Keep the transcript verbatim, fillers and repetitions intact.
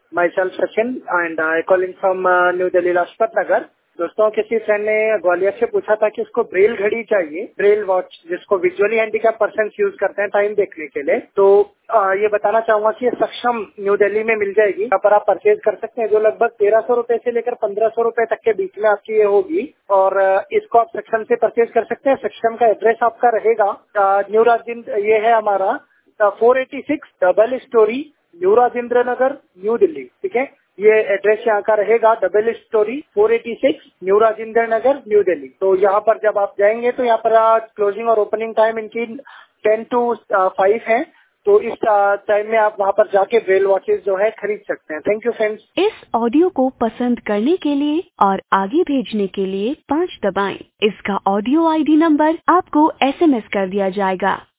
myself Sachin and I calling from uh, New Delhi Lajpat Nagar. दोस्तों, किसी friend ने ग्वालियर से पूछा था कि उसको ब्रेल घड़ी चाहिए, ब्रेल वॉच, जिसको विजुअली हैंडीकैप पर्सन यूज करते हैं टाइम देखने के लिए। तो आ, ये बताना चाहूंगा कि ये सक्षम न्यू दिल्ली में मिल जाएगी, यहाँ पर आप परचेज कर सकते हैं, जो लगभग तेरह सौ रूपये से लेकर पंद्रह सौ रूपये तक के बीच में आपकी ये होगी। और आ, इसको आप सक्षम से परचेज कर सकते हैं। सक्षम का एड्रेस आपका रहेगा आ, न्यू राजेंद्र, ये है हमारा four eighty six double storey new Rajendra Nagar, new Delhi. ठीक है, ये एड्रेस यहाँ का रहेगा, double storey four eighty six new Rajendra Nagar, new Delhi. तो यहाँ पर जब आप जाएंगे तो यहाँ पर क्लोजिंग और ओपनिंग टाइम इनकी टेन टू फाइव है। तो इस टाइम में आप वहाँ पर जाके ब्रेल वॉचेस जो है खरीद सकते हैं। Thank you friends. इस ऑडियो को पसंद करने के लिए और आगे भेजने के लिए पाँच दबाएं। इसका ऑडियो आईडी नंबर आपको एसएमएस कर दिया जाएगा।